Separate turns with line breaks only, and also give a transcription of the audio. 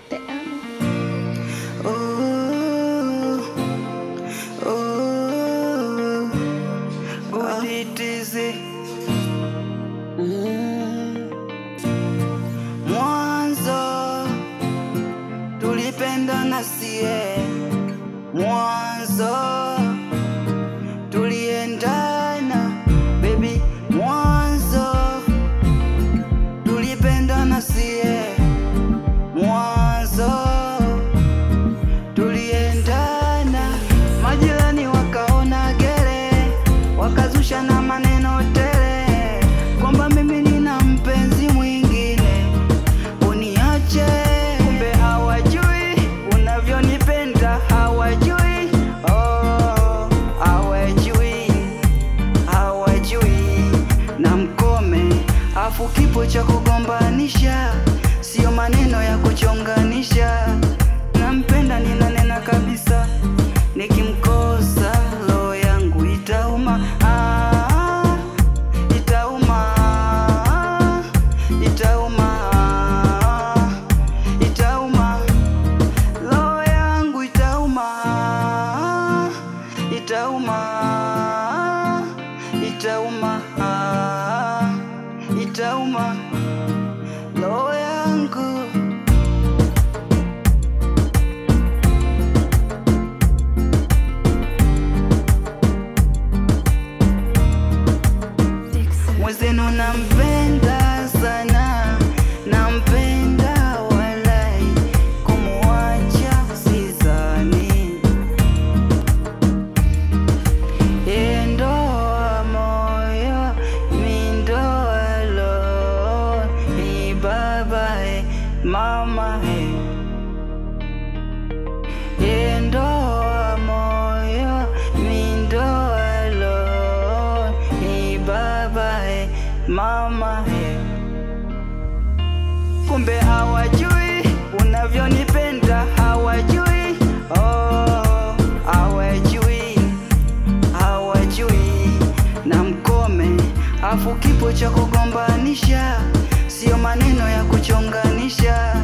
Te amo.
Mwanzo tulipendana sie, mwanzo tuliendana baby, mwanzo tulipendana sie, mwanzo tuliendana. Majirani wakaona gere, wakazusha na maneno tele kwamba mimi nina mpenzi mwingine, uniache. Kumbe hawajui unavyonipenda, hawajui, oh, hawajui. Na mkome, afu kipo cha kugombanisha, sio maneno ya kuchonganisha. Nampenda, ninanena kabisa, nikimkosa roho yangu itauma, itauma, roho yangu itauma, itauma roho yangu. Mwenzenu nampenda sana, nampenda walai, kumuacha sidhani. Ndoa moyo, mi ndoa roho, baba mama ndoa moyo, mi ndoa roho, baba mama. Kumbe hawajui unavyonipenda, hawajui, oh, hawajui. Na mkome, afu kipo cha kugombanisha, sio maneno ya kuchonganisha.